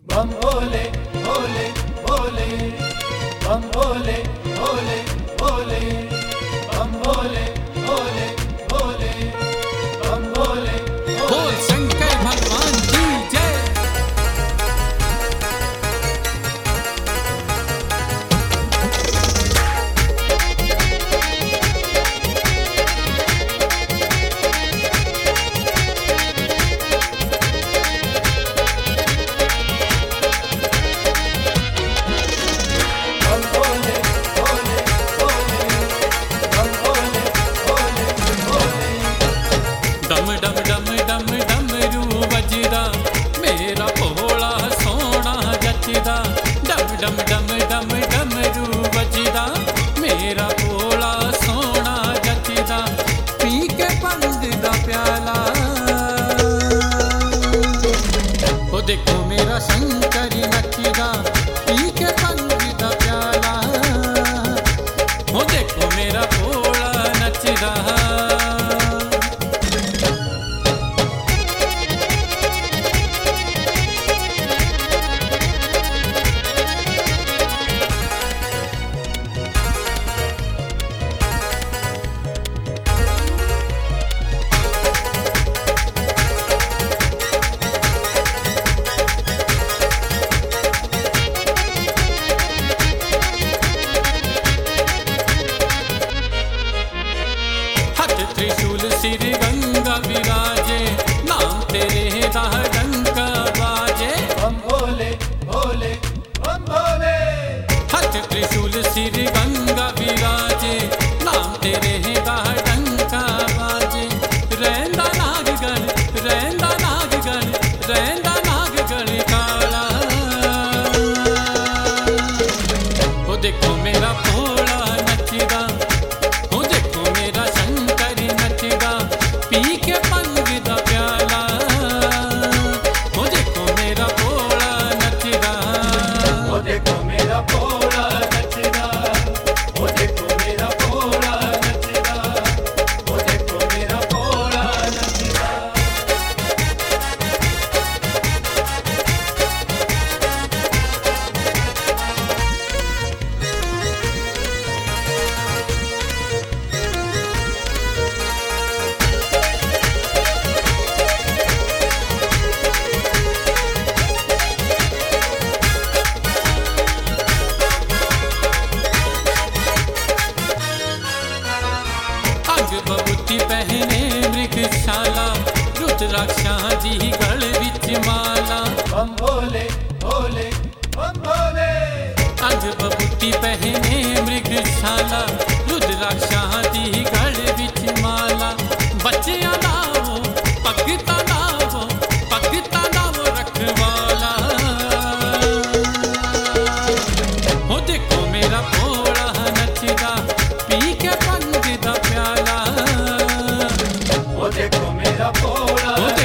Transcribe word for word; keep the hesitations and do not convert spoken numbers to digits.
बम भोले भोले भोले बम भोले भोले भोले बम भोले भोले भोले बम भोले बोल शंकर भगवान की जय। बम भोले भोले भोले बम भोले भोले भोले डम डम डम डम डमरू बजदा मेरा भोला सोना जचदा। डम डम डम डम डमरू बजदा मेरा भोला सोना जचदा। पी के पंग दा प्याला ओ देखो मेरा शंकर नचदा। पी के पंग दा प्याला ओ देखो मेरा भोला नचदा। हाथ त्रिशूल सिर गंगा विराजे नाम तेरे दाह डंका बाजे। बम भोले भोले बम भोले हाथ त्रिशूल सिर गंगा विराजे नाम तेरे दाह डंका बाजे। रैंदा नागगण रैंदा नागगण रैंदा नागगण काला ओ देखो मेरा भोला नचदा। ओ देखो मेरा शंकर नचदा। पी के पंग दा प्याला ओ देखो मेरा भोला नचदा। ओ देखो मेरा भोला नचदा ओ देखो मेरा भोला नचदा ओ देखो मेरा भोला नचदा। अंग बबूती पहने मृगशाला रुद्राक्षा जी गल विच माला। बम भोले भोले बम भोले अंग बबूती पहने मृगशाला रुद्राक्षा जी गल विच माला। बच्चियां लावो भगता लावो भगता लावो रखवाला ओ देखो मेरा भोला नचदा। पी के पंग दा प्याला ओ देखो मेरा भोला